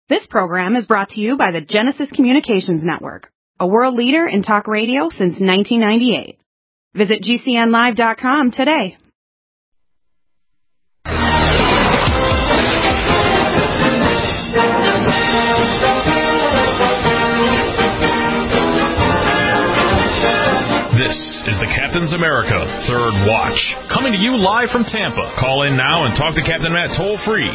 This program is brought to you by the Genesis Communications Network, a world leader in talk radio since 1998. Visit GCNlive.com today. This is the Captain's America Third Watch, coming to you live from Tampa. Call in now and talk to Captain Matt toll-free,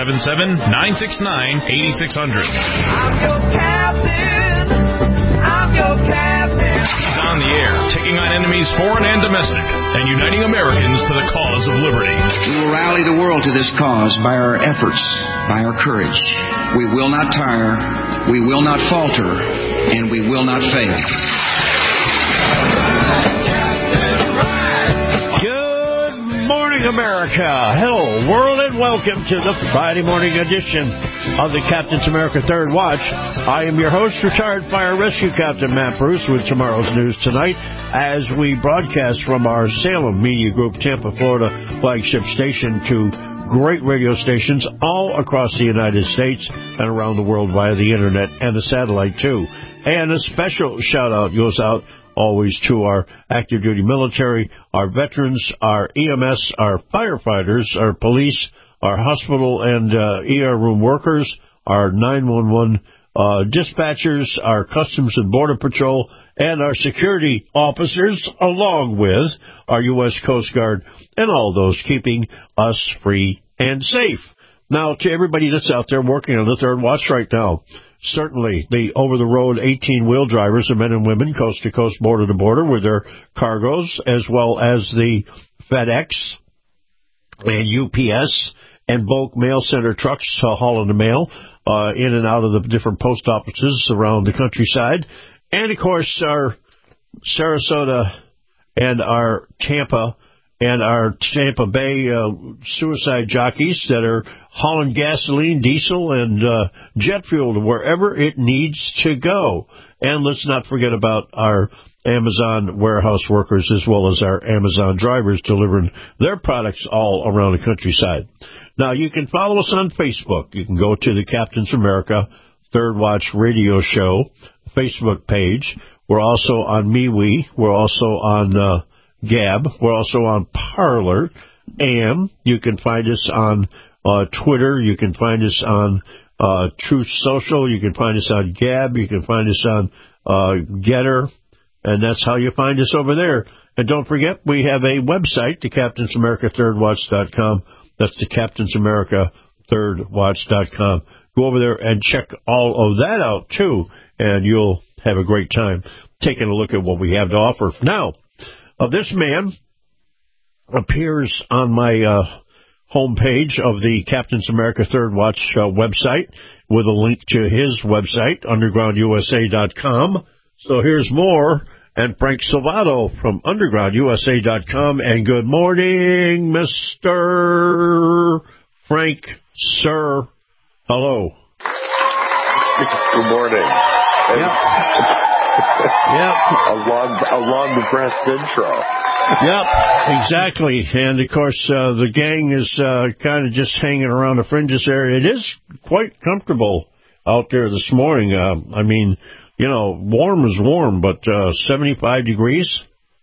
877-969-8600. I'm your captain. I'm your captain. He's on the air, taking on enemies foreign and domestic, and uniting Americans to the cause of liberty. We will rally the world to this cause by our efforts, by our courage. We will not tire, we will not falter, and we will not fail. Good morning, America. Hello, world, and welcome to the Friday morning edition of the Captain's America Third Watch. I am your host, retired fire rescue captain Matt Bruce, with tomorrow's news tonight as we broadcast from our Salem Media Group, Tampa, Florida flagship station to great radio stations all across the United States and around the world via the internet and the satellite, too. And a special shout-out goes out always to our active duty military, our veterans, our EMS, our firefighters, our police, our hospital and ER room workers, our 911 dispatchers, our Customs and Border Patrol, and our security officers, along with our U.S. Coast Guard and all those keeping us free and safe. Now, to everybody that's out there working on the Third Watch right now, certainly the over-the-road 18-wheel drivers, the men and women, coast-to-coast, border-to-border, with their cargoes, as well as the FedEx and UPS and bulk mail center trucks hauling the mail in and out of the different post offices around the countryside. And, of course, our Sarasota and our Tampa and our Tampa Bay suicide jockeys that are hauling gasoline, diesel, and jet fuel to wherever it needs to go. And let's not forget about our Amazon warehouse workers as well as our Amazon drivers delivering their products all around the countryside. Now, you can follow us on Facebook. You can go to the Captain's America Third Watch Radio Show Facebook page. We're also on MeWe. We're also on Gab. We're also on Parler, and you can find us on Twitter. You can find us on Truth Social. You can find us on Gab. You can find us on Getter, and that's how you find us over there. And don't forget, we have a website, thecaptainsamericathirdwatch.com. That's thecaptainsamericathirdwatch.com. Go over there and check all of that out, too, and you'll have a great time taking a look at what we have to offer. Now, this man appears on my homepage of the Captain's America Third Watch website with a link to his website, undergroundusa.com. So here's more, and Frank Salvato from undergroundusa.com. And good morning, Mr. Frank, sir. Hello. Good morning. Yep. Yep. A long-breathed intro. Yep, exactly. And, of course, the gang is kind of just hanging around the fringes area. It is quite comfortable out there this morning. I mean, you know, warm is warm, but 75 degrees?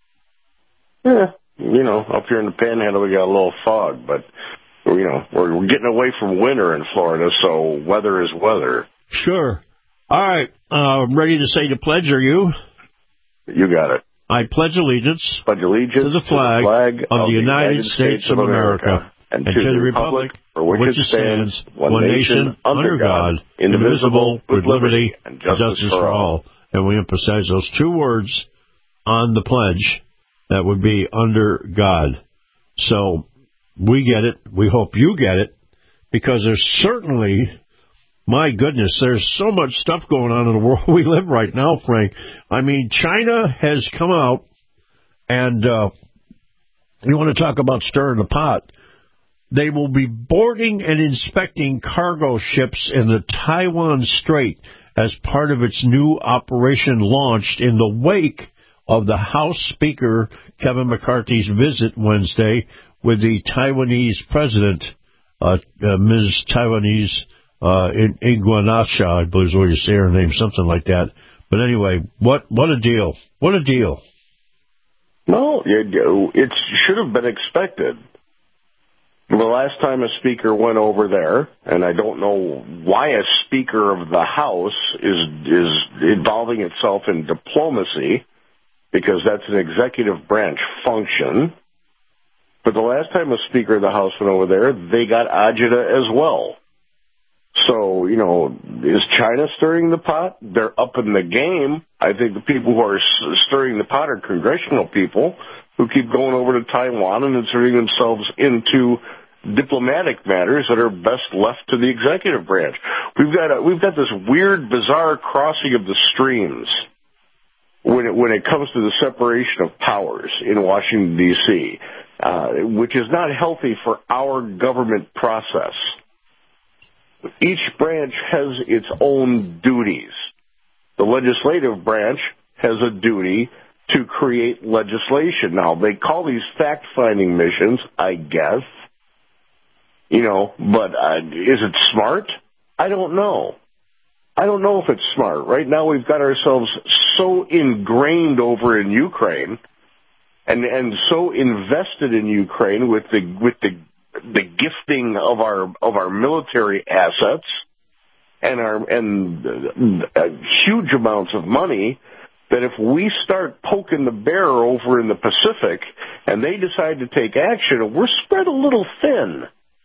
Yeah, you know, up here in the Panhandle we got a little fog, but, you know, we're getting away from winter in Florida, so weather is weather. Sure. All right, ready to say the pledge, are you? You got it. I pledge allegiance to the flag of the United States of America and to the republic for which it stands, one nation, under God, indivisible, with liberty and justice for all. And we emphasize those two words on the pledge. That would be under God. So we get it. We hope you get it, because there's certainly... My goodness, there's so much stuff going on in the world we live right now, Frank. I mean, China has come out, and you want to talk about stirring the pot. They will be boarding and inspecting cargo ships in the Taiwan Strait as part of its new operation launched in the wake of the House Speaker Kevin McCarthy's visit Wednesday with the Taiwanese president, Ms. Taiwanese Iguanacha, I believe is what you say her name, something like that. But anyway, what a deal. What a deal. No, it should have been expected. The last time a speaker went over there, and I don't know why a speaker of the House is involving itself in diplomacy, because that's an executive branch function. But the last time a speaker of the House went over there, they got agita as well. So, is China stirring the pot? They're up in the game. I think the people who are stirring the pot are congressional people who keep going over to Taiwan and inserting themselves into diplomatic matters that are best left to the executive branch. We've got this weird, bizarre crossing of the streams when it comes to the separation of powers in Washington, D.C., which is not healthy for our government process. Each branch has its own duties. The legislative branch has a duty to create legislation. Now, they call these fact-finding missions, I guess, but is it smart? I don't know. I don't know if it's smart. Right now we've got ourselves so ingrained over in Ukraine and so invested in Ukraine with the gifting of our military assets and huge amounts of money, that if we start poking the bear over in the Pacific and they decide to take action, we're spread a little thin.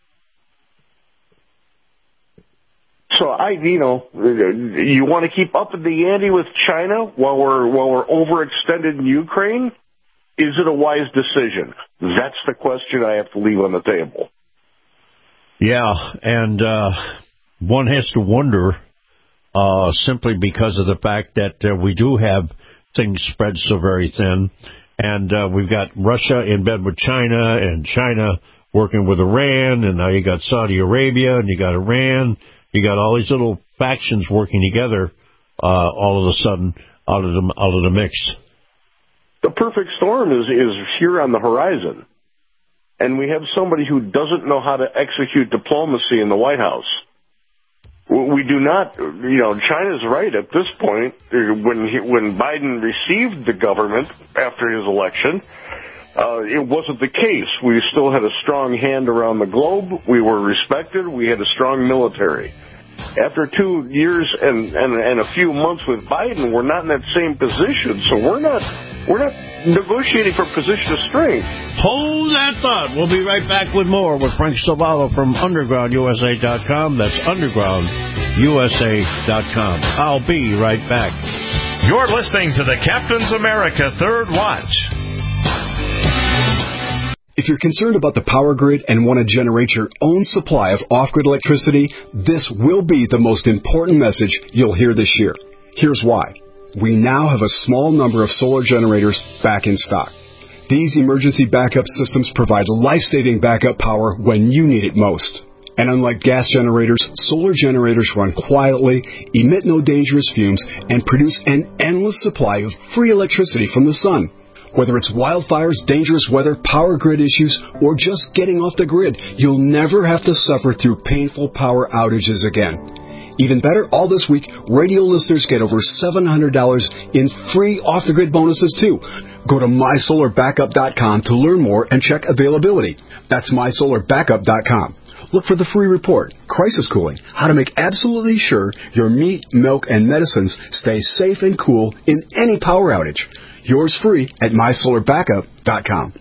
So you want to keep up in the ante with China while we're overextended in Ukraine? Is it a wise decision? That's the question I have to leave on the table. Yeah, and one has to wonder, simply because of the fact that we do have things spread so very thin, and we've got Russia in bed with China, and China working with Iran, and now you got Saudi Arabia, and you got Iran, you got all these little factions working together, all of a sudden out of the mix. The perfect storm is here on the horizon. And we have somebody who doesn't know how to execute diplomacy in the White House. We do not, China's right at this point. When Biden received the government after his election, it wasn't the case. We still had a strong hand around the globe. We were respected. We had a strong military. After 2 years and a few months with Biden, we're not in that same position. So we're not negotiating for a position of strength. Hold that thought. We'll be right back with more with Frank Salvallo from UndergroundUSA.com. That's UndergroundUSA.com. I'll be right back. You're listening to the Captain's America Third Watch. If you're concerned about the power grid and want to generate your own supply of off-grid electricity, this will be the most important message you'll hear this year. Here's why. We now have a small number of solar generators back in stock. These emergency backup systems provide life-saving backup power when you need it most. And unlike gas generators, solar generators run quietly, emit no dangerous fumes, and produce an endless supply of free electricity from the sun. Whether it's wildfires, dangerous weather, power grid issues, or just getting off the grid, you'll never have to suffer through painful power outages again. Even better, all this week, radio listeners get over $700 in free off-the-grid bonuses, too. Go to MySolarBackup.com to learn more and check availability. That's MySolarBackup.com. Look for the free report, Crisis Cooling, how to make absolutely sure your meat, milk, and medicines stay safe and cool in any power outage. Yours free at MySolarBackup.com.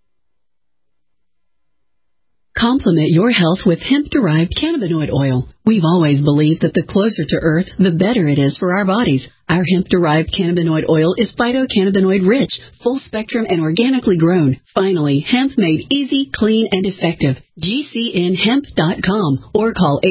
Complement your health with hemp-derived cannabinoid oil. We've always believed that the closer to Earth, the better it is for our bodies. Our hemp-derived cannabinoid oil is phytocannabinoid-rich, full-spectrum, and organically grown. Finally, hemp made easy, clean, and effective. GCNhemp.com or call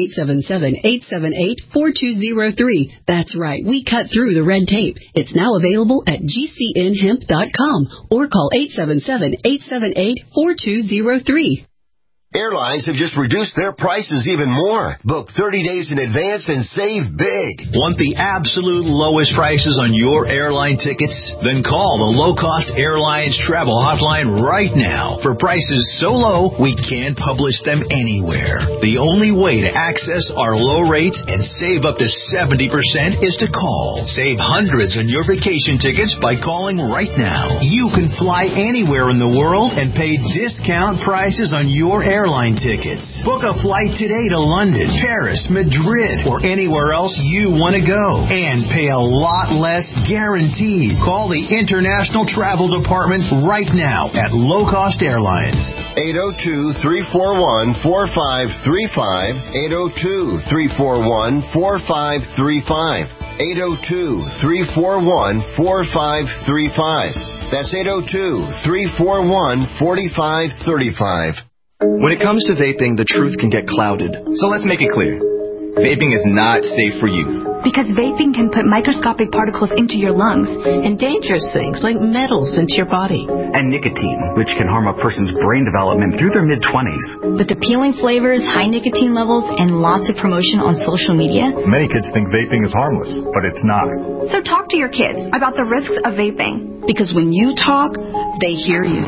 877-878-4203. That's right, we cut through the red tape. It's now available at GCNhemp.com or call 877-878-4203. Airlines have just reduced their prices even more. Book 30 days in advance and save big. Want the absolute lowest prices on your airline tickets? Then call the Low Cost Airlines Travel Hotline right now for prices so low we can't publish them anywhere. The only way to access our low rates and save up to 70% is to call. Save hundreds on your vacation tickets by calling right now. You can fly anywhere in the world and pay discount prices on your airline tickets. Book a flight today to London, Paris, Madrid, or anywhere else you want to go and pay a lot less guaranteed. Call the International Travel Department right now at Low Cost Airlines. 802-341-4535. 802-341-4535. 802-341-4535. That's 802-341-4535. When it comes to vaping, the truth can get clouded. So let's make it clear. Vaping is not safe for youth. Because vaping can put microscopic particles into your lungs. And dangerous things like metals into your body. And nicotine, which can harm a person's brain development through their mid-20s. With appealing flavors, high nicotine levels, and lots of promotion on social media. Many kids think vaping is harmless, but it's not. So talk to your kids about the risks of vaping. Because when you talk, they hear you.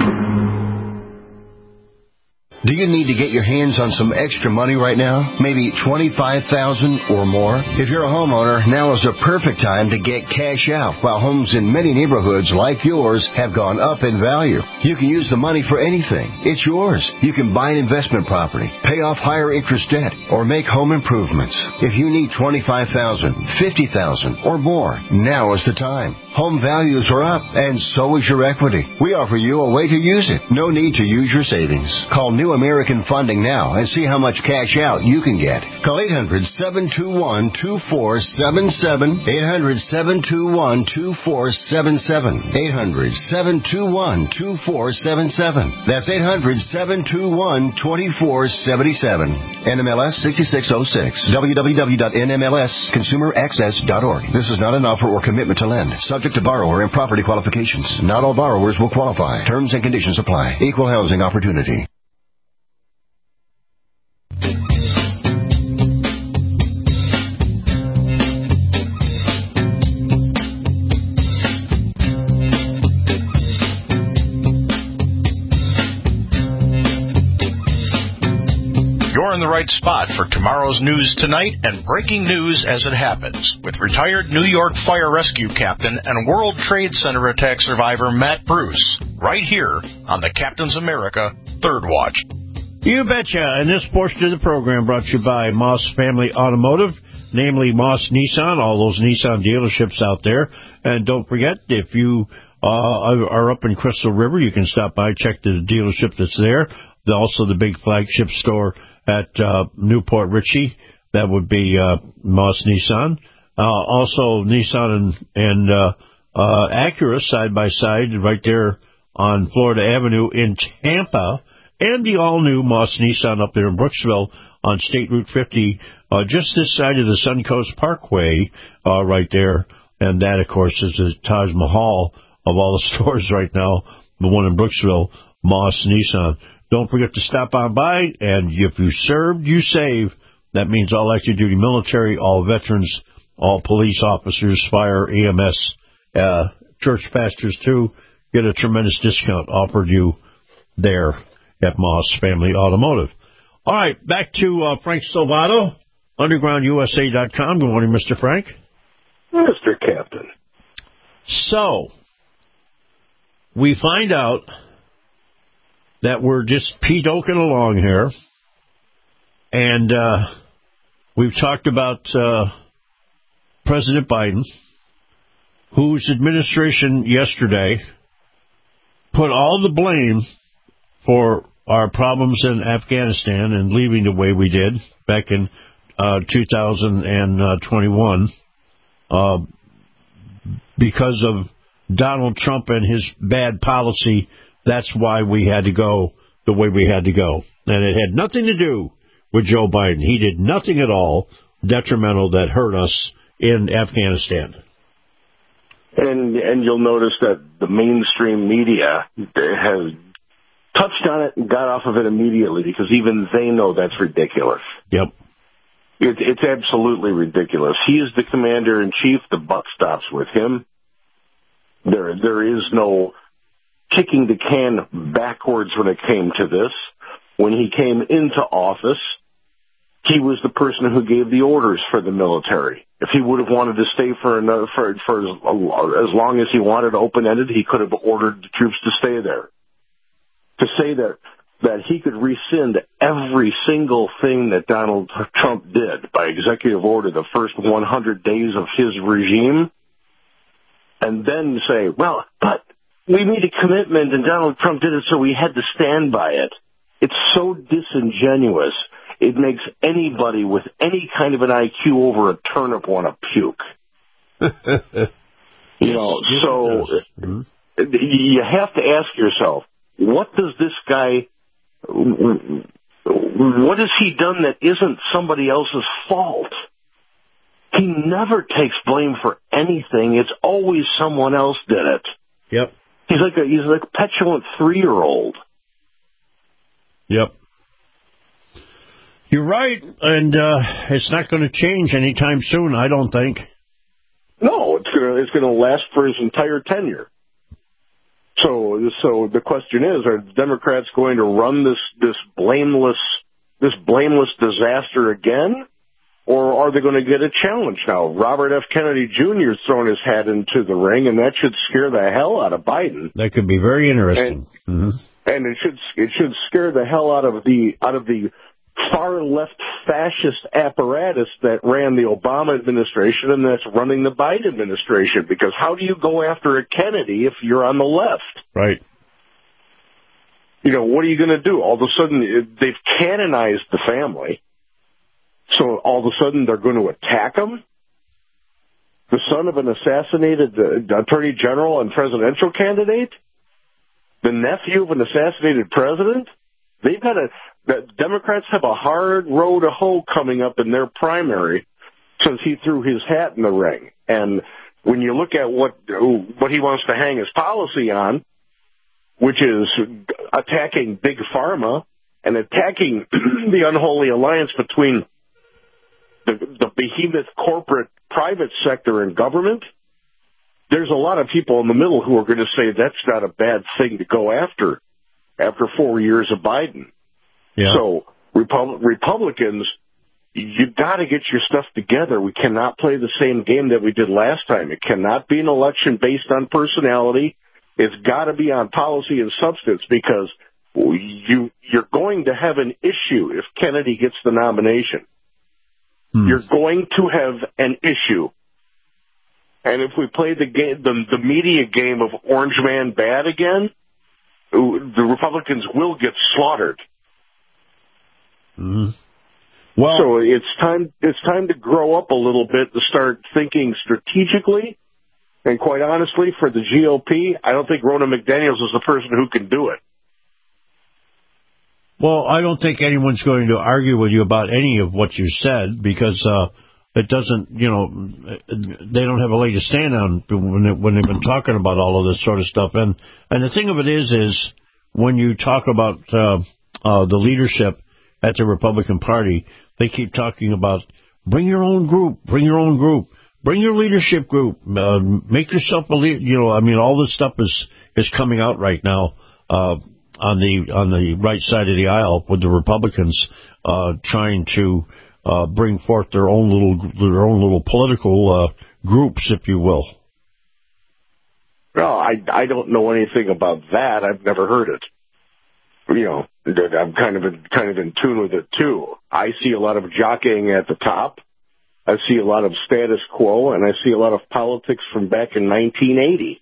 Do you need to get your hands on some extra money right now? Maybe $25,000 or more? If you're a homeowner, now is a perfect time to get cash out while homes in many neighborhoods like yours have gone up in value. You can use the money for anything. It's yours. You can buy an investment property, pay off higher interest debt, or make home improvements. If you need $25,000, $50,000 or more, now is the time. Home values are up, and so is your equity. We offer you a way to use it. No need to use your savings. Call New American Funding now and see how much cash out you can get. Call 800-721-2477. 800-721-2477. 800-721-2477. That's 800-721-2477. NMLS 6606. www.nmlsconsumeraccess.org. This is not an offer or commitment to lend. Subject to borrower and property qualifications. Not all borrowers will qualify. Terms and conditions apply. Equal housing opportunity. You're in the right spot for tomorrow's news tonight and breaking news as it happens with retired New York Fire Rescue Captain and World Trade Center attack survivor Matt Bruce, right here on the Captain's America Third Watch. You betcha. And this portion of the program brought to you by Moss Family Automotive, namely Moss Nissan, all those Nissan dealerships out there. And don't forget, if you are up in Crystal River, you can stop by, check the dealership that's there. Also the big flagship store at Newport Richie, that would be Moss Nissan. Also Nissan and Acura side by side right there on Florida Avenue in Tampa. And the all-new Moss Nissan up there in Brooksville on State Route 50, just this side of the Suncoast Parkway right there. And that, of course, is the Taj Mahal of all the stores right now, the one in Brooksville, Moss Nissan. Don't forget to stop on by, and if you served, you save. That means all active duty military, all veterans, all police officers, fire, EMS, church pastors too, get a tremendous discount offered you there at Moss Family Automotive. All right, back to Frank Salvato, UndergroundUSA.com. Good morning, Mr. Frank. Mr. Captain. So, we find out that we're just pedoking along here, and we've talked about President Biden, whose administration yesterday put all the blame for our problems in Afghanistan and leaving the way we did back in 2021 because of Donald Trump and his bad policy. That's why we had to go the way we had to go. And it had nothing to do with Joe Biden. He did nothing at all detrimental that hurt us in Afghanistan. And you'll notice that the mainstream media has touched on it and got off of it immediately because even they know that's ridiculous. Yep. It's absolutely ridiculous. He is the commander-in-chief. The buck stops with him. There is no kicking the can backwards when it came to this. When he came into office, he was the person who gave the orders for the military. If he would have wanted to stay for as long as he wanted open-ended, he could have ordered the troops to stay there. To say that he could rescind every single thing that Donald Trump did by executive order the first 100 days of his regime, and then say, well, but we made a commitment and Donald Trump did it, so we had to stand by it. It's so disingenuous. It makes anybody with any kind of an IQ over a turnip want to puke. So you have to ask yourself, what has he done that isn't somebody else's fault? He never takes blame for anything. It's always someone else did it. Yep. He's like a petulant 3-year-old. Yep. You're right, and it's not going to change anytime soon, I don't think. No, it's going to last for his entire tenure. So the question is, are the Democrats going to run this blameless disaster again, or are they going to get a challenge now? Robert F. Kennedy Jr. has thrown his hat into the ring, and that should scare the hell out of Biden. That could be very interesting. And it should scare the hell out of the far left fascist apparatus that ran the Obama administration and that's running the Biden administration. Because how do you go after a Kennedy if you're on the left? Right. What are you going to do? All of a sudden, they've canonized the family. So all of a sudden, they're going to attack him? The son of an assassinated attorney general and presidential candidate? The nephew of an assassinated president? The Democrats have a hard row to hoe coming up in their primary since he threw his hat in the ring. And when you look at what he wants to hang his policy on, which is attacking Big Pharma and attacking the unholy alliance between the behemoth corporate private sector and government, there's a lot of people in the middle who are going to say that's not a bad thing to go after 4 years of Biden. Yeah. So Republicans, you've got to get your stuff together. We cannot play the same game that we did last time. It cannot be an election based on personality. It's got to be on policy and substance, because you're going to have an issue if Kennedy gets the nomination. You're going to have an issue. And if we play the game, the media game of Orange Man bad again, the Republicans will get slaughtered. Mm-hmm. Well, so it's time to grow up a little bit, to start thinking strategically. And quite honestly, for the GOP, I don't think Ronna McDaniels is the person who can do it. Well, I don't think anyone's going to argue with you about any of what you said, because it doesn't, they don't have a leg to stand on when they've been talking about all of this sort of stuff. And the thing of it is when you talk about the leadership at the Republican Party, they keep talking about bring your own group, bring your leadership group, make yourself a leader. All this stuff is coming out right now on the right side of the aisle, with the Republicans trying to bring forth their own little political groups, if you will. Well, I don't know anything about that. I've never heard it. I'm kind of in tune with it too. I see a lot of jockeying at the top. I see a lot of status quo, and I see a lot of politics from back in 1980.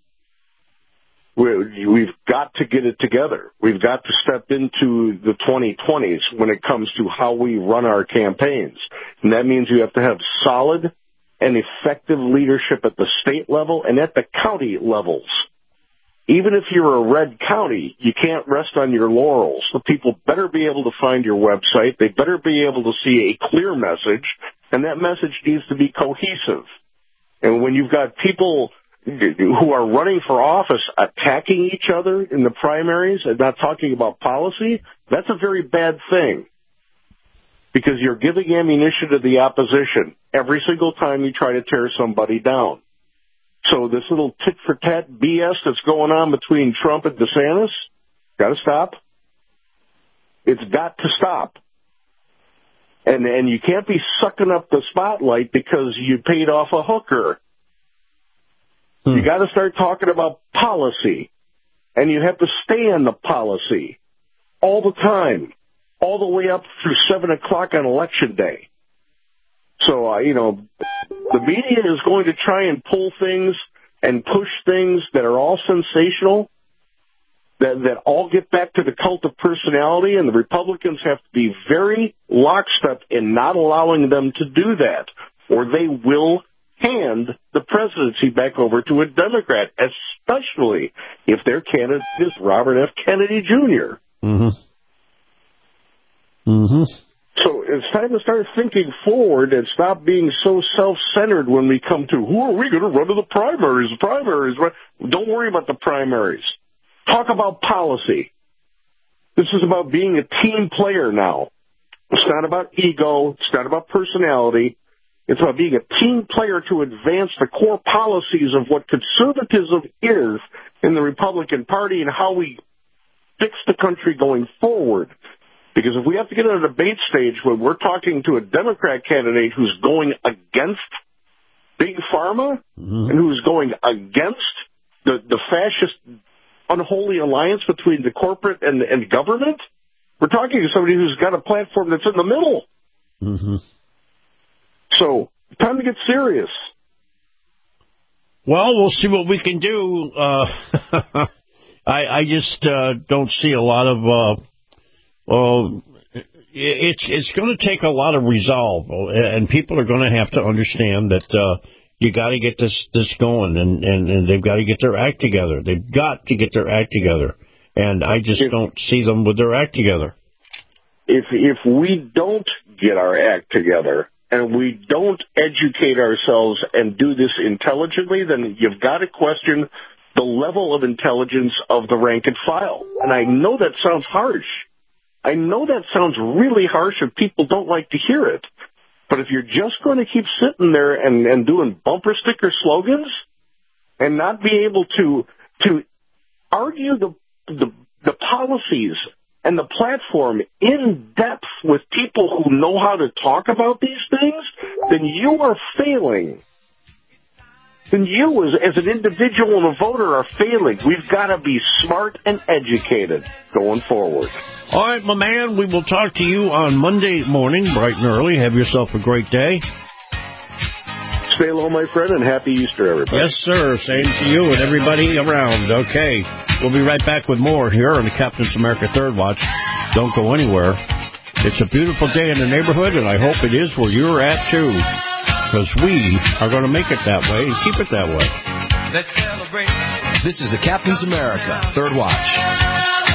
We've got to get it together. We've got to step into the 2020s when it comes to how we run our campaigns. And that means you have to have solid and effective leadership at the state level and at the county levels. Even if you're a red county, you can't rest on your laurels. The people better be able to find your website. They better be able to see a clear message, and that message needs to be cohesive. And when you've got people who are running for office attacking each other in the primaries and not talking about policy, that's a very bad thing. Because you're giving ammunition to the opposition every single time you try to tear somebody down. So this little tit-for-tat BS that's going on between Trump and DeSantis, got to stop. It's got to stop. And you can't be sucking up the spotlight because you paid off a hooker. You got to start talking about policy. And you have to stay on the policy all the time, all the way up through 7 o'clock on Election Day. So, the media is going to try and pull things and push things that are all sensational, that all get back to the cult of personality, and the Republicans have to be very lockstep in not allowing them to do that, or they will hand the presidency back over to a Democrat, especially if their candidate is Robert F. Kennedy Jr. So it's time to start thinking forward and stop being so self-centered when we come to, who are we going to run to the primaries? Don't worry about the primaries. Talk about policy. This is about being a team player now. It's not about ego. It's not about personality. It's about being a team player to advance the core policies of what conservatism is in the Republican Party and how we fix the country going forward. Because if we have to get on a debate stage when we're talking to a Democrat candidate who's going against Big Pharma and who's going against the fascist unholy alliance between the corporate and government, we're talking to somebody who's got a platform that's in the middle. So, time to get serious. Well, we'll see what we can do. I just don't see a lot of... it's going to take a lot of resolve, and people are going to have to understand that you got to get this going, and they've got to get their act together. They've got to get their act together, and I just don't see them with their act together. If we don't get our act together and we don't educate ourselves and do this intelligently, then you've got to question the level of intelligence of the rank and file. And I know that sounds harsh. I know that sounds really harsh and people don't like to hear it. But if you're just going to keep sitting there and doing bumper sticker slogans and not be able to argue the policies and the platform in depth with people who know how to talk about these things, then you are failing. Then you, as an individual and a voter, are failing. We've got to be smart and educated going forward. All right, my man, we will talk to you on Monday morning, bright and early. Have yourself a great day. Stay low, my friend, and happy Easter, everybody. Yes, sir. Same to you and everybody around. Okay. We'll be right back with more here on the Captain's America Third Watch. Don't go anywhere. It's a beautiful day in the neighborhood, and I hope it is where you're at, too. Because we are going to make it that way and keep it that way. Let's celebrate. This is the Captain's America Third Watch.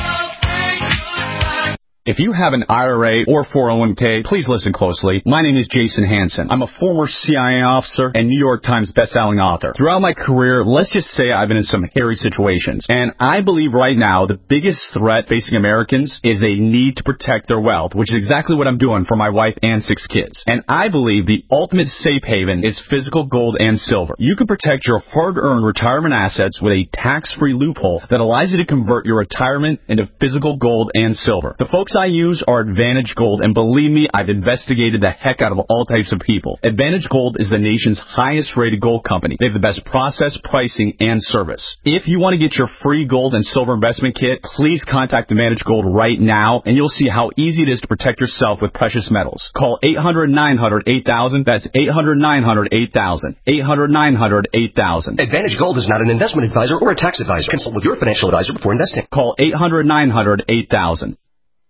If you have an IRA or 401k, please listen closely. My name is Jason Hansen. I'm a former CIA officer and New York Times bestselling author. Throughout my career, let's just say I've been in some hairy situations. And I believe right now the biggest threat facing Americans is they need to protect their wealth, which is exactly what I'm doing for my wife and 6 kids. And I believe the ultimate safe haven is physical gold and silver. You can protect your hard-earned retirement assets with a tax-free loophole that allows you to convert your retirement into physical gold and silver. The folks I use are Advantage Gold, and believe me, I've investigated the heck out of all types of people. Advantage Gold is the nation's highest rated gold company. They have the best process, pricing, and service. If you want to get your free gold and silver investment kit, please contact Advantage Gold right now, and you'll see how easy it is to protect yourself with precious metals. Call 800-900-8000. That's 800-900-8000. 800-900-8000. Advantage Gold is not an investment advisor or a tax advisor. Consult with your financial advisor before investing. Call 800-900-8000.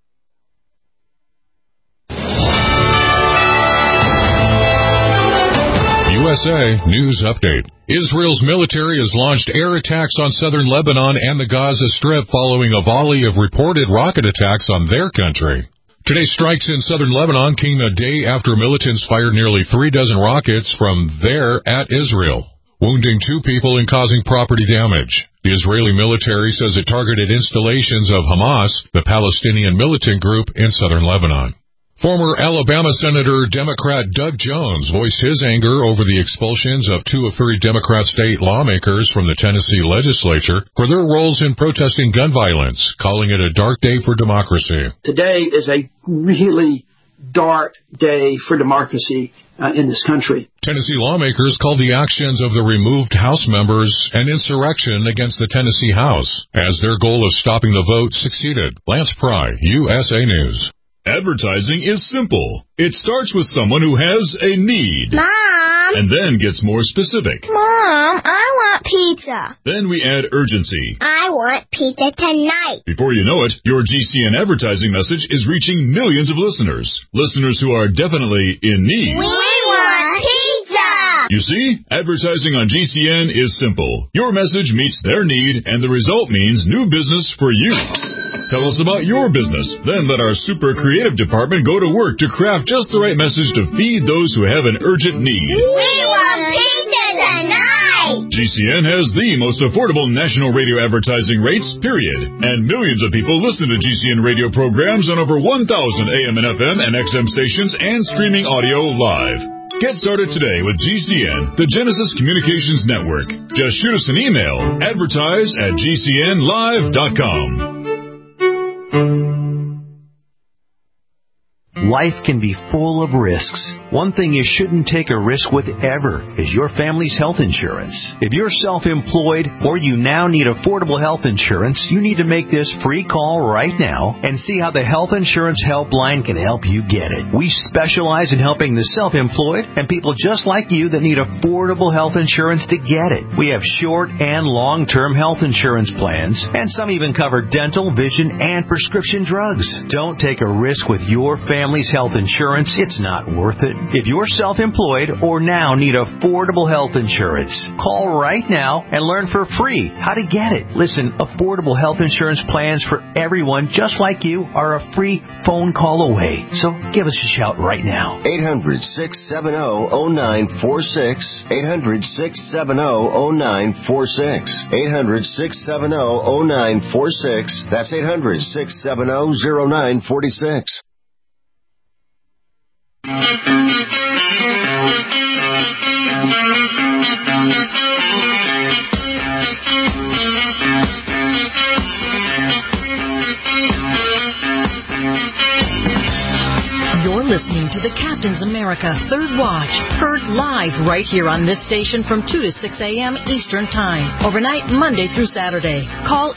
USA News Update. Israel's military has launched air attacks on southern Lebanon and the Gaza Strip following a volley of reported rocket attacks on their country. Today's strikes in southern Lebanon came a day after militants fired nearly 3 dozen rockets from there at Israel. wounding 2 people and causing property damage. The Israeli military says it targeted installations of Hamas, the Palestinian militant group in southern Lebanon. Former Alabama Senator Democrat Doug Jones voiced his anger over the expulsions of 2 of 3 Democrat state lawmakers from the Tennessee legislature for their roles in protesting gun violence, calling it a dark day for democracy. Today is a really dark day for democracy in this country. Tennessee lawmakers called the actions of the removed House members an insurrection against the Tennessee House, as their goal of stopping the vote succeeded. Lance Pry, USA News. Advertising is simple. It starts with someone who has a need. Mom! And then gets more specific. Mom, I want pizza. Then we add urgency. I want pizza tonight. Before you know it, your GCN advertising message is reaching millions of listeners. Listeners who are definitely in need. We want pizza! You see, advertising on GCN is simple. Your message meets their need, and the result means new business for you. Tell us about your business. Then let our super creative department go to work to craft just the right message to feed those who have an urgent need. We want pizza tonight! GCN has the most affordable national radio advertising rates, period. And millions of people listen to GCN radio programs on over 1,000 AM and FM and XM stations and streaming audio live. Get started today with GCN, the Genesis Communications Network. Just shoot us an email, advertise@gcnlive.com. Life can be full of risks. One thing you shouldn't take a risk with ever is your family's health insurance. If you're self-employed or you now need affordable health insurance, you need to make this free call right now and see how the Health Insurance Helpline can help you get it. We specialize in helping the self-employed and people just like you that need affordable health insurance to get it. We have short and long-term health insurance plans, and some even cover dental, vision, and prescription drugs. Don't take a risk with your family's health insurance. It's not worth it. If you're self-employed or now need affordable health insurance, call right now and learn for free how to get it. Listen, affordable health insurance plans for everyone just like you are a free phone call away. So give us a shout right now. 800-670-0946. 800-670-0946. 800-670-0946. That's 800-670-0946. You're listening to the Captain's America Third Watch, heard live right here on this station from 2 to 6 a.m. Eastern Time, overnight Monday through Saturday. Call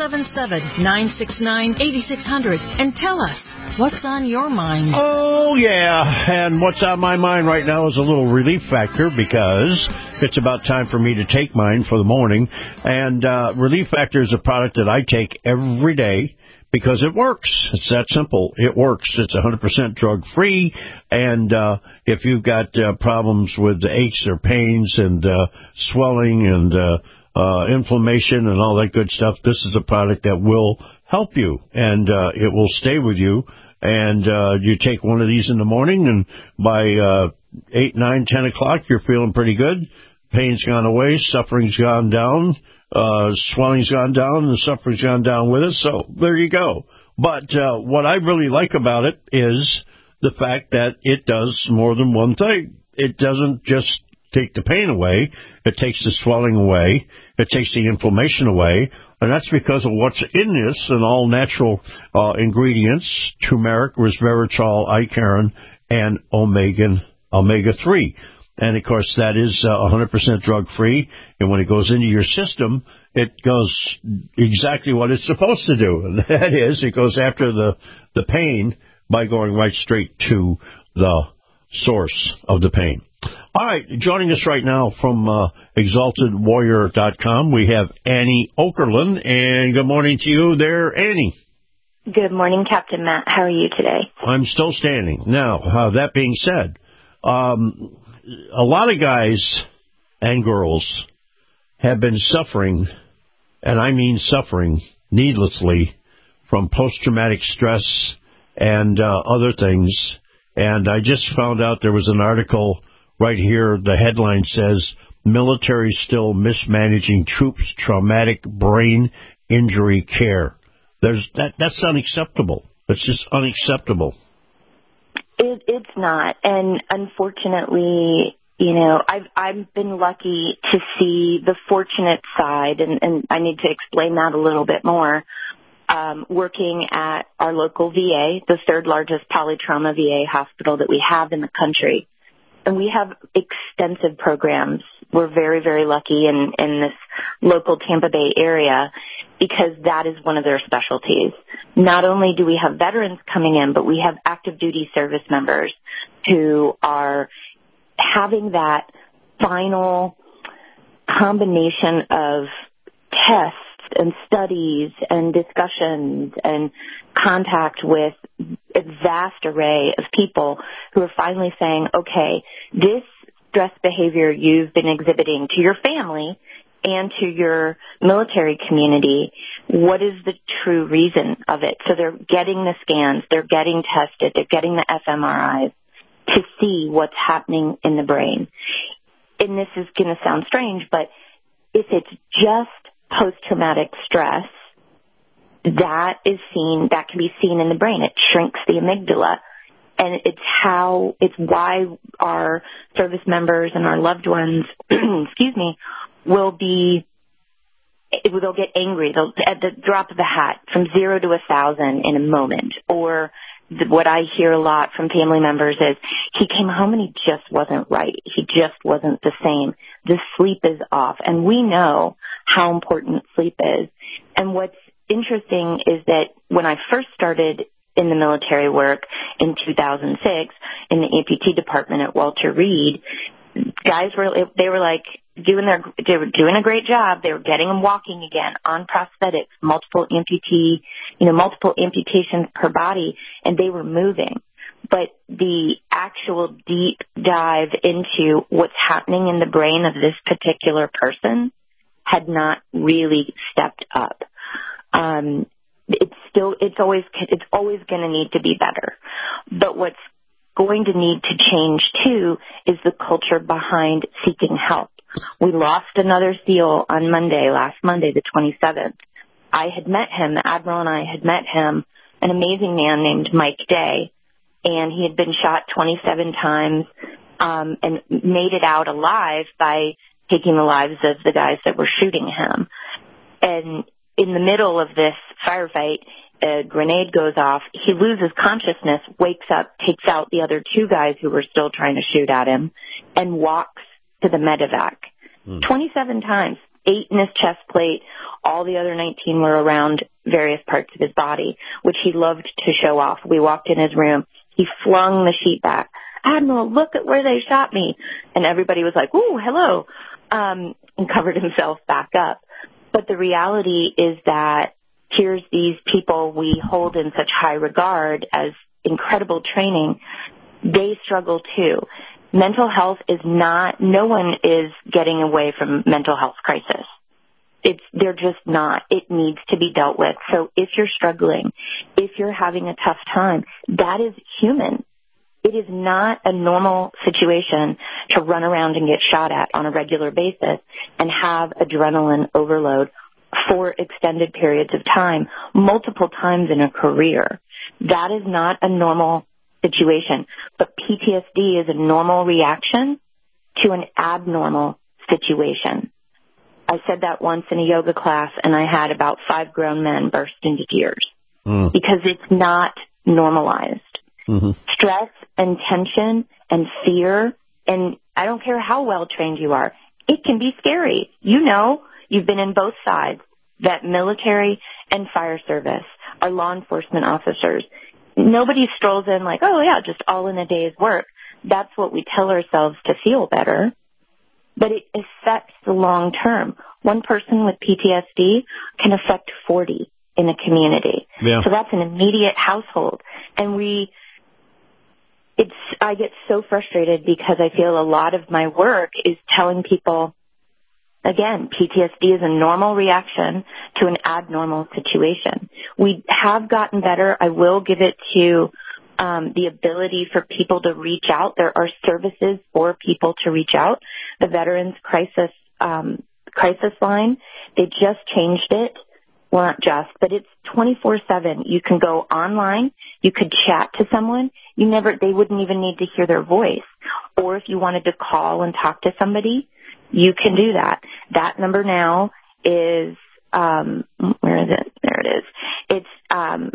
877-969-8600 and tell us what's on your mind. Oh, yeah, and what's on my mind right now is a little relief factor because it's about time for me to take mine for the morning. And Relief Factor is a product that I take every day because it works. It's that simple. It works. It's 100% drug-free, and if you've got problems with the aches or pains and swelling and inflammation and all that good stuff, this is a product that will help you, and it will stay with you. And you take one of these in the morning, and by 8, 9, 10 o'clock, you're feeling pretty good. Pain's gone away, suffering's gone down, swelling's gone down, and the suffering's gone down with it. So there you go. But what I really like about it is the fact that it does more than one thing. It doesn't just take the pain away. It takes the swelling away. It takes the inflammation away. And that's because of what's in this and all natural ingredients, turmeric, resveratrol, icariin, and omega-3. And, of course, that is 100% drug-free. And when it goes into your system, it does exactly what it's supposed to do. And that is, it goes after the pain by going right straight to the source of the pain. All right, joining us right now from ExaltedWarrior.com, we have Annie Okerlund. And good morning to you there, Annie. Good morning, Captain Matt. How are you today? I'm still standing. Now, that being said, a lot of guys and girls have been suffering, and I mean suffering needlessly, from post-traumatic stress and other things. And I just found out there was an article right here. The headline says, military still mismanaging troops' traumatic brain injury care. That's unacceptable. It's just unacceptable. It's not, and unfortunately, I've been lucky to see the fortunate side, and I need to explain that a little bit more. Working at our local VA, the third largest polytrauma VA hospital that we have in the country. And we have extensive programs. We're very, very lucky in this local Tampa Bay area because that is one of their specialties. Not only do we have veterans coming in, but we have active duty service members who are having that final combination of tests and studies and discussions and contact with a vast array of people who are finally saying, okay, this stress behavior you've been exhibiting to your family and to your military community, what is the true reason of it? So they're getting the scans, they're getting tested, they're getting the fMRIs to see what's happening in the brain. And this is going to sound strange, but if it's just post-traumatic stress, that can be seen in the brain. It shrinks the amygdala. And it's why our service members and our loved ones, they'll get angry. At the drop of a hat, from 0 to 1,000 in a moment. Or what I hear a lot from family members is, he came home and he just wasn't right. He just wasn't the same. The sleep is off. And we know how important sleep is. And what's interesting is that when I first started in the military work in 2006 in the amputee department at Walter Reed, guys were doing a great job. They were getting them walking again on prosthetics, multiple amputations per body, and they were moving. But the actual deep dive into what's happening in the brain of this particular person had not really stepped up. It's always going to need to be better. But what's going to need to change too is the culture behind seeking help. We lost another SEAL on last Monday, the 27th. I had met him, the Admiral and I had met him, an amazing man named Mike Day, and he had been shot 27 times, and made it out alive by taking the lives of the guys that were shooting him. And in the middle of this firefight, a grenade goes off. He loses consciousness, wakes up, takes out the other 2 guys who were still trying to shoot at him, and walks to the medevac. 27 times, 8 in his chest plate. All the other 19 were around various parts of his body, which he loved to show off. We walked in his room. He flung the sheet back. Admiral, look at where they shot me. And everybody was like, ooh, hello, and covered himself back up. But the reality is that here's these people we hold in such high regard as incredible training. They struggle too. Mental health is not, no one is getting away from mental health crisis. They're just not. It needs to be dealt with. So if you're struggling, if you're having a tough time, that is human. It is not a normal situation to run around and get shot at on a regular basis and have adrenaline overload for extended periods of time, multiple times in a career. That is not a normal situation. But PTSD is a normal reaction to an abnormal situation. I said that once in a yoga class, and I had about 5 grown men burst into tears because it's not normalized. Stress and tension and fear, and I don't care how well trained you are, it can be scary. You've been in both sides, that military and fire service, our law enforcement officers. Nobody strolls in like, oh yeah, just all in a day's work. That's what we tell ourselves to feel better. But it affects the long term. One person with PTSD can affect 40 in a community. Yeah. So that's an immediate household. And I get so frustrated because I feel a lot of my work is telling people, again, PTSD is a normal reaction to an abnormal situation. We have gotten better. I will give it to the ability for people to reach out. There are services for people to reach out. The Veterans Crisis Line, they just changed it. Well, not just, but it's 24/7. You can go online. You could chat to someone. They wouldn't even need to hear their voice. Or if you wanted to call and talk to somebody, you can do that. That number now is, where is it? There it is. It's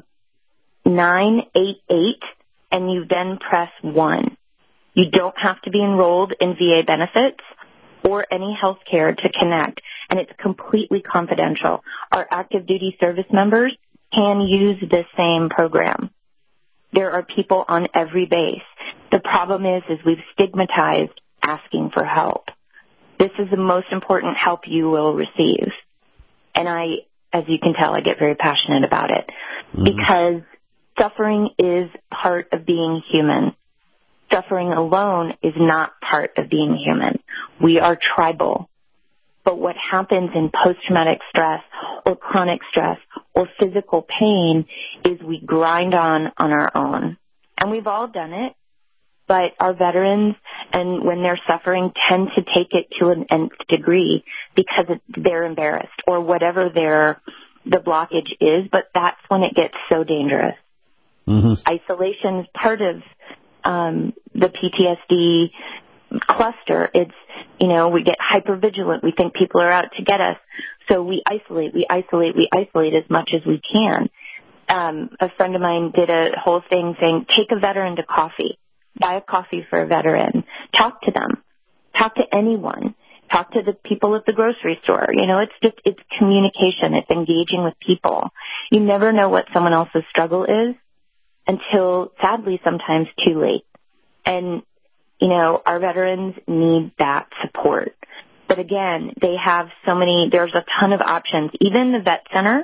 988, and you then press 1. You don't have to be enrolled in VA benefits or any health care to connect, and it's completely confidential. Our active duty service members can use this same program. There are people on every base. The problem is we've stigmatized asking for help. This is the most important help you will receive. And as you can tell, I get very passionate about it because suffering is part of being human. Suffering alone is not part of being human. We are tribal. But what happens in post-traumatic stress or chronic stress or physical pain is we grind on our own. And we've all done it, but our veterans, and when they're suffering, tend to take it to an nth degree because they're embarrassed or whatever the blockage is, but that's when it gets so dangerous. Isolation is part of the PTSD cluster. It's, we get hypervigilant. We think people are out to get us. So we isolate as much as we can. A friend of mine did a whole thing saying, take a veteran to coffee. Buy a coffee for a veteran. Talk to them. Talk to anyone. Talk to the people at the grocery store. It's communication. It's engaging with people. You never know what someone else's struggle is until, sadly, sometimes too late. And, our veterans need that support. But again, they have there's a ton of options. Even the vet center,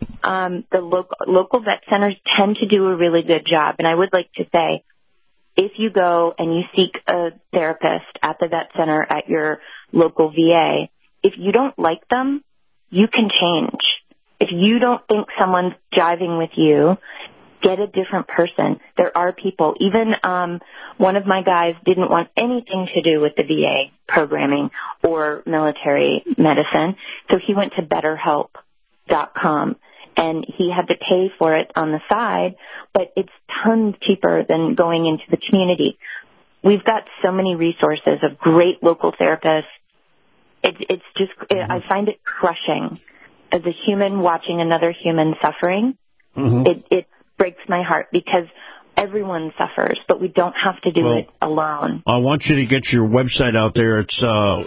the local vet centers tend to do a really good job. And I would like to say, if you go and you seek a therapist at the vet center at your local VA, if you don't like them, you can change. If you don't think someone's jiving with you, get a different person. There are people. Even one of my guys didn't want anything to do with the VA programming or military medicine, so he went to BetterHelp.com. And he had to pay for it on the side, but it's tons cheaper than going into the community. We've got so many resources of great local therapists. It's just, I find it crushing as a human watching another human suffering. It breaks my heart because everyone suffers, but we don't have to do it alone. I want you to get your website out there. It's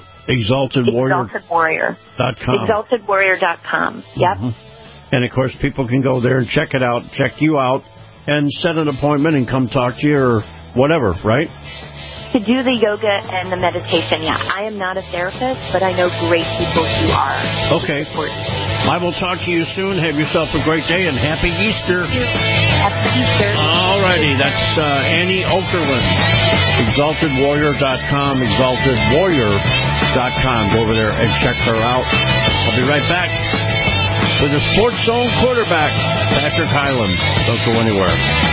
ExaltedWarrior.com. ExaltedWarrior.com. Yep. And, of course, people can go there and check it out, check you out, and set an appointment and come talk to you or whatever, right? To do the yoga and the meditation, yeah. I am not a therapist, but I know great people who are. Okay. I will talk to you soon. Have yourself a great day, and Happy Easter. Happy Easter. All righty. That's Annie Okerlund. ExaltedWarrior.com, ExaltedWarrior.com. Go over there and check her out. I'll be right back with the Sports Zone quarterback, Patrick Hyland. Don't go anywhere.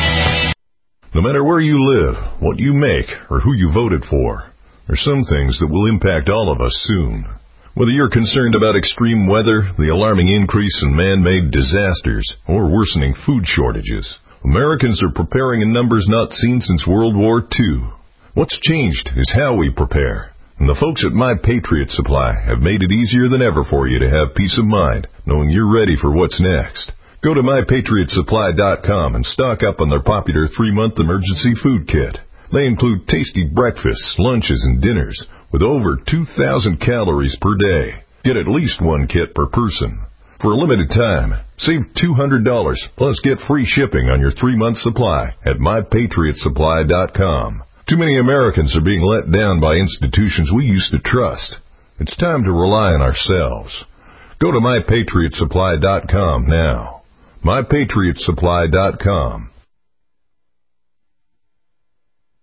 No matter where you live, what you make, or who you voted for, there's some things that will impact all of us soon. Whether you're concerned about extreme weather, the alarming increase in man-made disasters, or worsening food shortages, Americans are preparing in numbers not seen since World War II. What's changed is how we prepare. And the folks at My Patriot Supply have made it easier than ever for you to have peace of mind, knowing you're ready for what's next. Go to MyPatriotSupply.com and stock up on their popular 3-month emergency food kit. They include tasty breakfasts, lunches, and dinners with over 2,000 calories per day. Get at least one kit per person. For a limited time, save $200 plus get free shipping on your 3-month supply at MyPatriotSupply.com. Too many Americans are being let down by institutions we used to trust. It's time to rely on ourselves. Go to MyPatriotSupply.com now. MyPatriotSupply.com.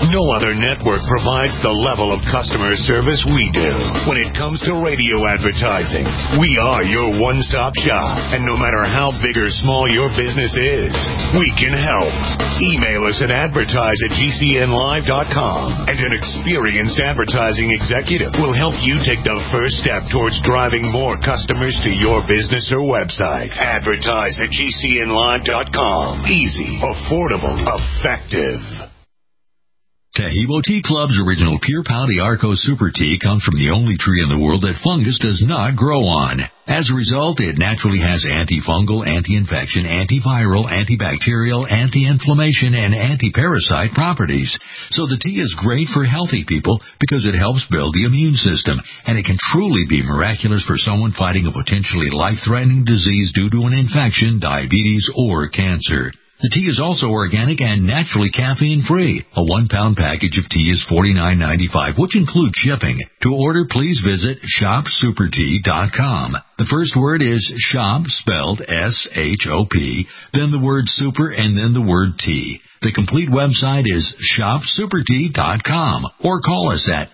No other network provides the level of customer service we do. When it comes to radio advertising, we are your one-stop shop. And no matter how big or small your business is, we can help. Email us at advertise@gcnlive.com, and an experienced advertising executive will help you take the first step towards driving more customers to your business or website. Advertise@gcnlive.com. Easy, affordable, effective. Taheebo Tea Club's original Pure Pau d'Arco Super Tea comes from the only tree in the world that fungus does not grow on. As a result, it naturally has antifungal, anti-infection, antiviral, antibacterial, anti-inflammation, and anti-parasite properties. So the tea is great for healthy people because it helps build the immune system, and it can truly be miraculous for someone fighting a potentially life-threatening disease due to an infection, diabetes, or cancer. The tea is also organic and naturally caffeine-free. A 1-pound package of tea is $49.95, which includes shipping. To order, please visit shopsupertea.com. The first word is shop, spelled S-H-O-P, then the word super, and then the word tea. The complete website is shopsupertea.com, or call us at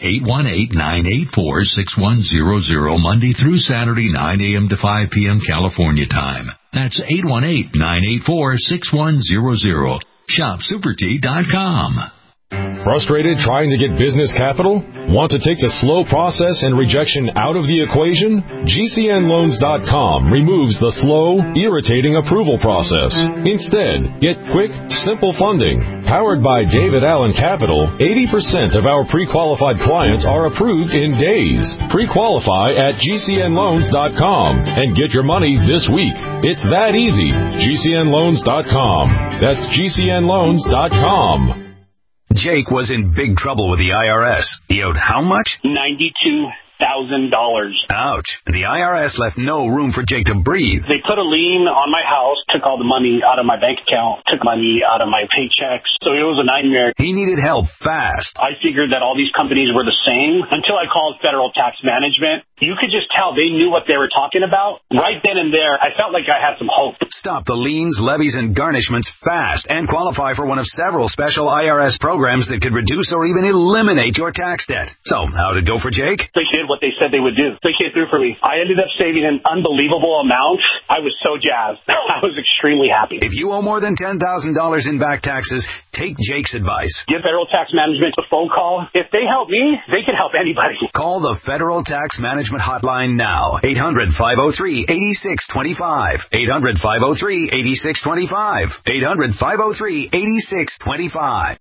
818-984-6100 Monday through Saturday, 9 a.m. to 5 p.m. California time. That's 818-984-6100. shopsupertea.com. Frustrated trying to get business capital? Want to take the slow process and rejection out of the equation? GCNloans.com removes the slow, irritating approval process. Instead, get quick, simple funding. Powered by David Allen Capital, 80% of our pre-qualified clients are approved in days. Pre-qualify at GCNloans.com and get your money this week. It's that easy. GCNloans.com. That's GCNloans.com. Jake was in big trouble with the IRS. He owed how much? $92,000. Ouch. The IRS left no room for Jake to breathe. They put a lien on my house, took all the money out of my bank account, took money out of my paychecks. So it was a nightmare. He needed help fast. I figured that all these companies were the same until I called Federal Tax Management. You could just tell they knew what they were talking about. Right then and there, I felt like I had some hope. Stop the liens, levies, and garnishments fast and qualify for one of several special IRS programs that could reduce or even eliminate your tax debt. So, how'd it go for Jake? They did what they said they would do. They came through for me. I ended up saving an unbelievable amount. I was so jazzed. I was extremely happy. If you owe more than $10,000 in back taxes, take Jake's advice. Give Federal Tax Management a phone call. If they help me, they can help anybody. Call the Federal Tax Management hotline now. 800-503-8625. 800-503-8625. 800-503-8625.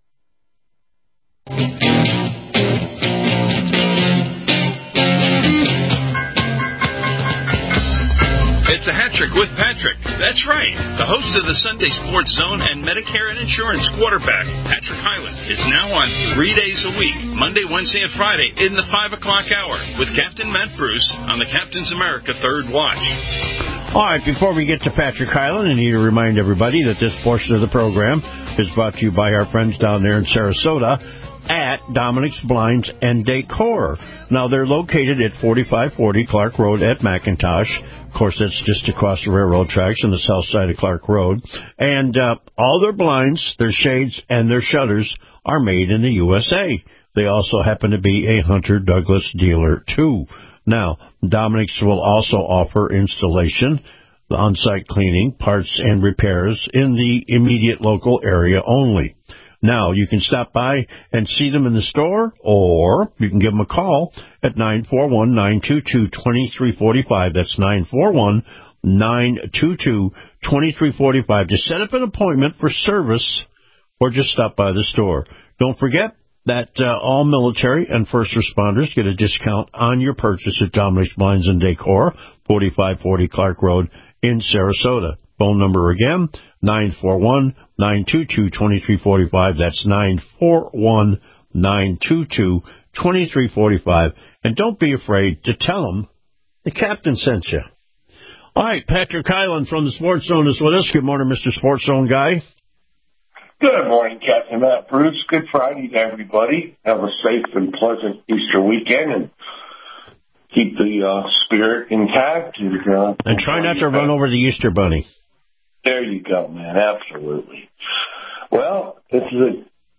It's a hat trick with Patrick. That's right. The host of the Sunday Sports Zone and Medicare and Insurance quarterback, Patrick Hyland, is now on 3 days a week, Monday, Wednesday, and Friday in the 5 o'clock hour with Captain Matt Bruce on the Captain's America Third Watch. All right, before we get to Patrick Hyland, I need to remind everybody that this portion of the program is brought to you by our friends down there in Sarasota at Dominic's Blinds and Decor. Now, they're located at 4540 Clark Road at McIntosh. Of course, that's just across the railroad tracks on the south side of Clark Road. And all their blinds, their shades, and their shutters are made in the USA. They also happen to be a Hunter Douglas dealer, too. Now, Dominic's will also offer installation, on-site cleaning, parts, and repairs in the immediate local area only. Now, you can stop by and see them in the store, or you can give them a call at 941-922-2345. That's 941-922-2345 to set up an appointment for service or just stop by the store. Don't forget that all military and first responders get a discount on your purchase at Dominic's Blinds and Decor, 4540 Clark Road in Sarasota. Phone number again, 941-922-2345. That's 941-922-2345. And don't be afraid to tell them the captain sent you. All right, Patrick Hyland from the Sports Zone is with us. Good morning, Mr. Sports Zone guy. Good morning, Captain Matt Bruce. Good Friday to everybody. Have a safe and pleasant Easter weekend and keep the spirit intact. And try not to run over the Easter Bunny. There you go, man. Absolutely. Well, this is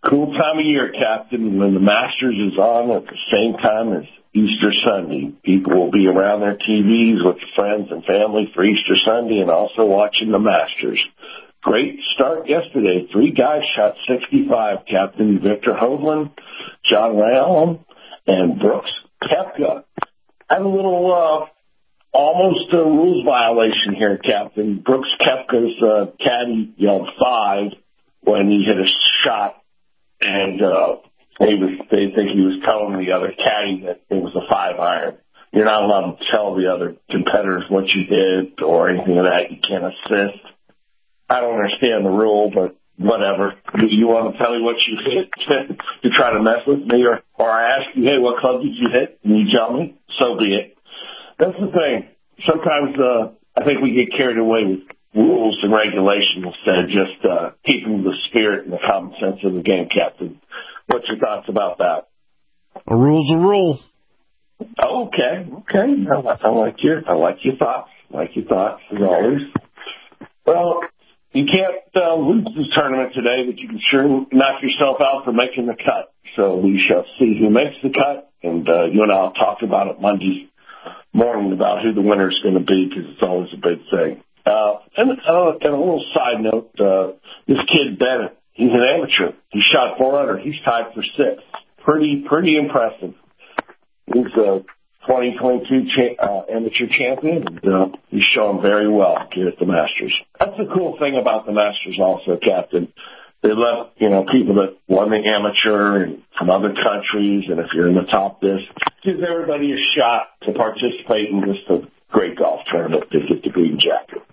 Cool time of year, Captain, when the Masters is on at the same time as Easter Sunday. People will be around their TVs with friends and family for Easter Sunday and also watching the Masters. Great start yesterday. 3 guys shot 65, Captain. Victor Hovland, John Rahm, and Brooks Koepka. Had a little almost a rules violation here, Captain. Brooks Koepka's caddy yelled 5 when he hit a shot. And they think he was telling the other caddy that it was a 5-iron. You're not allowed to tell the other competitors what you hit or anything of that. You can't assist. I don't understand the rule, but whatever. Do you want to tell me what you hit to try to mess with me? Or I ask you, hey, what club did you hit? And you tell me? So be it. That's the thing. Sometimes I think we get carried away with rules and regulations instead of just keeping the spirit and the common sense of the game, Captain. What's your thoughts about that? A rule's a rule. Okay. I like your thoughts. As always. Well, you can't lose this tournament today, but you can sure knock yourself out for making the cut. So we shall see who makes the cut, and you and I'll talk about it Monday morning about who the winner is going to be, because it's always a big thing. And a little side note, this kid Bennett, he's an amateur. He shot 400. He's tied for 6th. Pretty impressive. He's a 2022 amateur champion, and he's showing very well here at the Masters. That's the cool thing about the Masters also, Captain. They let, people that won the amateur and from other countries, and if you're in the top list, gives everybody a shot to participate in just a great golf tournament to get the green jacket.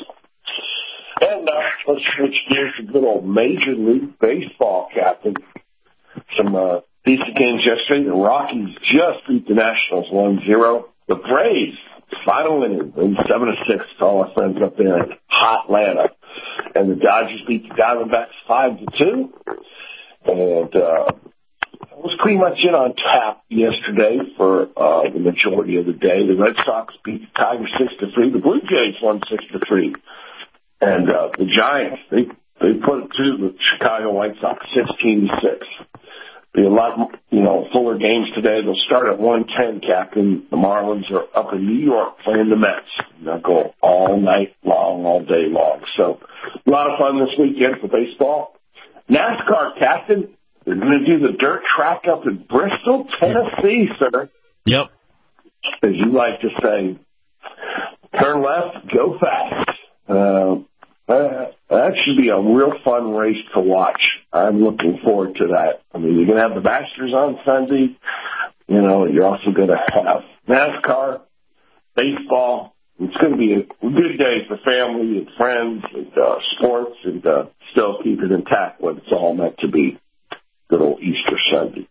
And let's switch gears to good old Major League Baseball, Captain. Some decent games yesterday. The Rockies just beat the Nationals 1-0. The Braves, final inning, 7-6 to all our friends up there in hot Atlanta. And the Dodgers beat the Diamondbacks 5-2. And was pretty much in on tap yesterday for the majority of the day. The Red Sox beat the Tigers 6-3. The Blue Jays won 6-3. And the Giants, they put it to the Chicago White Sox 16-6. Be a lot, fuller games today. They'll start at 1:10, Captain. The Marlins are up in New York playing the Mets. They'll go all night long, all day long. So a lot of fun this weekend for baseball. NASCAR, Captain. They're going to do the dirt track up in Bristol, Tennessee, sir. Yep. As you like to say, turn left, go fast. That should be a real fun race to watch. I'm looking forward to that. I mean, you're going to have the Masters on Sunday. You're also going to have NASCAR, baseball. It's going to be a good day for family and friends and sports and still keep it intact what it's all meant to be. Good old Easter Sunday.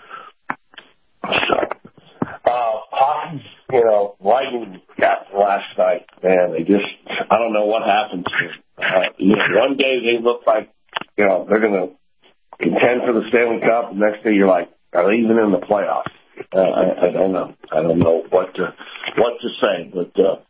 So, Hawkins, Lightning got last night. Man, I don't know what happened to them. One day they look like, they're going to contend for the Stanley Cup. The next day you're like, are they even in the playoffs? I don't know. I don't know what to say, but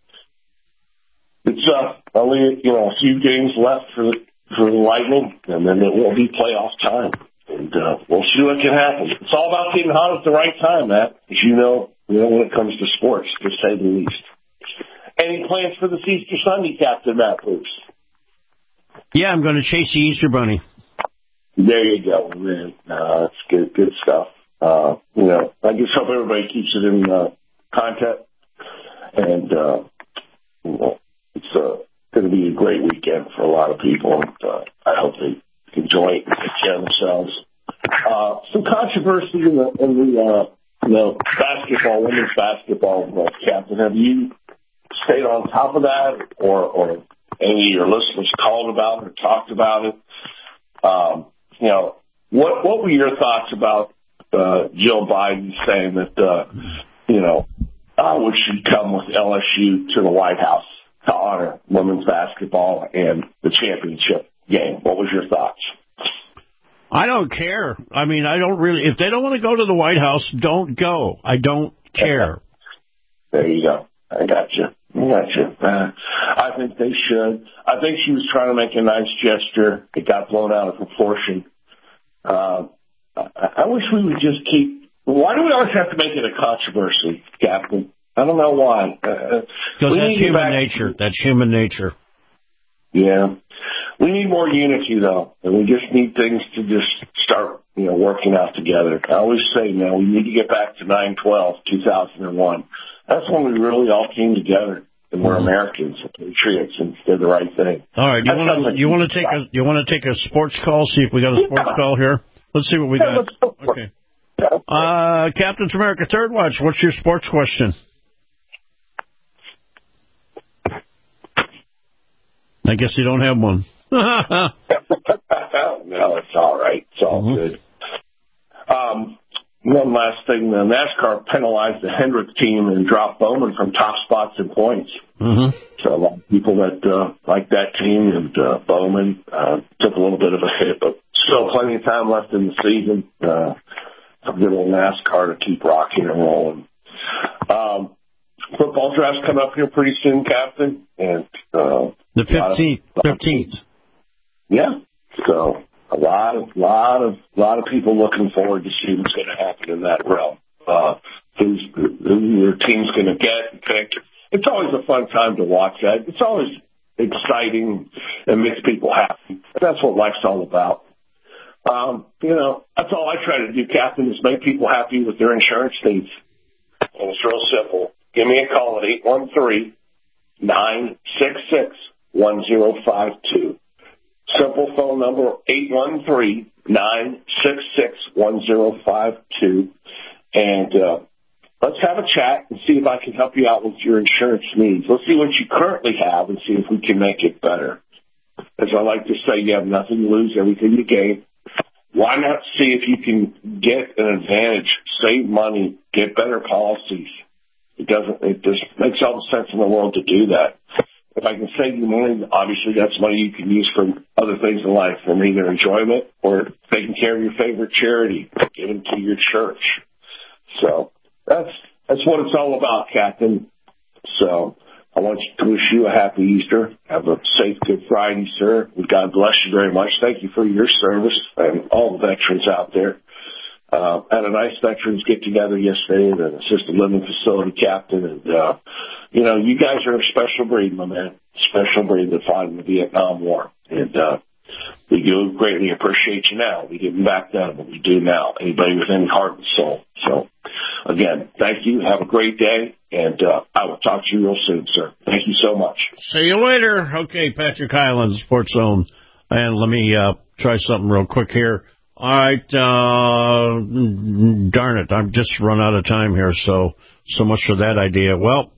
it's only a few games left for the Lightning, and then it will be playoff time, and we'll see what can happen. It's all about getting hot at the right time, Matt. As you know, when it comes to sports, to say the least. Any plans for this Easter Sunday, Captain Matt Bruce? Yeah, I'm going to chase the Easter Bunny. There you go, man. That's good stuff. I just hope everybody keeps it in contact. And, it's going to be a great weekend for a lot of people. And, I hope they enjoy it and take care of themselves. Some controversy in the basketball, women's basketball, Captain. Have you stayed on top of that or any of your listeners called about it or talked about it? What were your thoughts about Jill Biden saying that, would she come with LSU to the White House to honor women's basketball and the championship game? What was your thoughts? I don't care. I mean, I don't really. If they don't want to go to the White House, don't go. I don't care. There you go. I got you. I think they should. I think she was trying to make a nice gesture. It got blown out of proportion. I wish we would just keep. Why do we always have to make it a controversy, Captain? I don't know why. Because that's human nature. That's human nature. Yeah. We need more unity, though, and we just need things to just start, working out together. I always say, man, we need to get back to 9/12/2001. That's when we really all came together and we're Americans, patriots, and did the right thing. All right, you want to take a sports call? See if we got a sports call here. Let's see what we got. Okay. Captain's America Third Watch. What's your sports question? I guess you don't have one. No, it's all right. It's all good. One last thing. The NASCAR penalized the Hendrick team and dropped Bowman from top spots and points. Mm-hmm. So a lot of people that like that team and Bowman took a little bit of a hit, but still plenty of time left in the season. Some good old NASCAR to keep rocking and rolling. Football draft's coming up here pretty soon, Captain, and the 15th. Yeah. So a lot of people looking forward to see what's going to happen in that realm. Who your team's going to get and pick. It's always a fun time to watch that. It's always exciting and makes people happy. That's what life's all about. That's all I try to do, Captain, is make people happy with their insurance needs. And it's real simple. Give me a call at 813-966-1052. Simple phone number, 813-966-1052. And let's have a chat and see if I can help you out with your insurance needs. Let's see what you currently have and see if we can make it better. As I like to say, you have nothing to lose, everything to gain. Why not see if you can get an advantage, save money, get better policies? It just makes all the sense in the world to do that. If I can save you money, obviously that's money you can use for other things in life, from either enjoyment or taking care of your favorite charity, giving to your church. So that's what it's all about, Captain. So I want to wish you a happy Easter. Have a safe Good Friday, sir. And God bless you very much. Thank you for your service and all the veterans out there. Had a nice veterans get-together yesterday at an assisted living facility, Captain. And, you guys are a special breed, my man. Special breed that fought in the Vietnam War. And we do greatly appreciate you now. We didn't back then, but we do now. Anybody with any heart and soul. So, again, thank you. Have a great day. And I will talk to you real soon, sir. Thank you so much. See you later. Okay, Patrick Highlands, Sports Zone. And let me try something real quick here. All right, darn it, I've just run out of time here, so much for that idea. Well,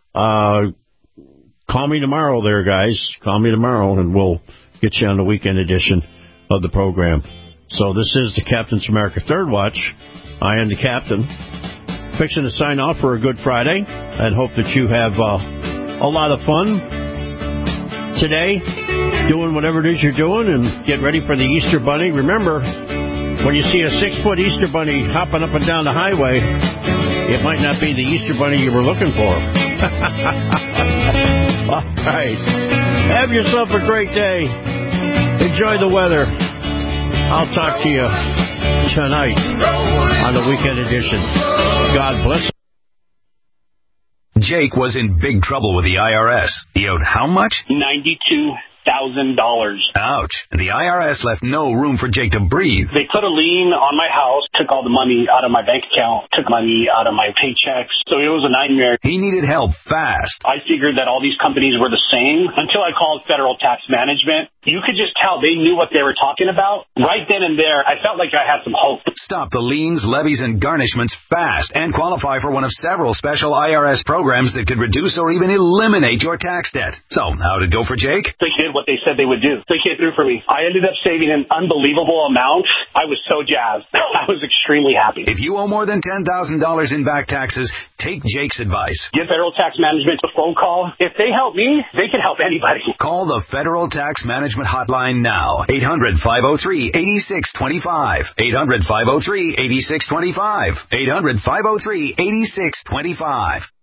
call me tomorrow there, guys. Call me tomorrow, and we'll get you on the weekend edition of the program. So this is the Captain's America Third Watch. I am the Captain. Fixing to sign off for a Good Friday, and hope that you have a lot of fun today, doing whatever it is you're doing, and get ready for the Easter Bunny. Remember, when you see a 6-foot Easter Bunny hopping up and down the highway, it might not be the Easter Bunny you were looking for. All right. Have yourself a great day. Enjoy the weather. I'll talk to you tonight on the weekend edition. God bless. Jake was in big trouble with the IRS. He owed how much? $92,000. Ouch. And the IRS left no room for Jake to breathe. They put a lien on my house, took all the money out of my bank account, took money out of my paychecks. So it was a nightmare. He needed help fast. I figured that all these companies were the same until I called Federal Tax Management. You could just tell they knew what they were talking about. Right then and there, I felt like I had some hope. Stop the liens, levies, and garnishments fast and qualify for one of several special IRS programs that could reduce or even eliminate your tax debt. So, how did it go for Jake? They did what they said they would do. They came through for me. I ended up saving an unbelievable amount. I was so jazzed. I was extremely happy. If you owe more than $10,000 in back taxes, take Jake's advice. Give Federal Tax Management a phone call. If they help me, they can help anybody. Call the Federal Tax Management hotline now. 800-503-8625. 800-503-8625. 800-503-8625.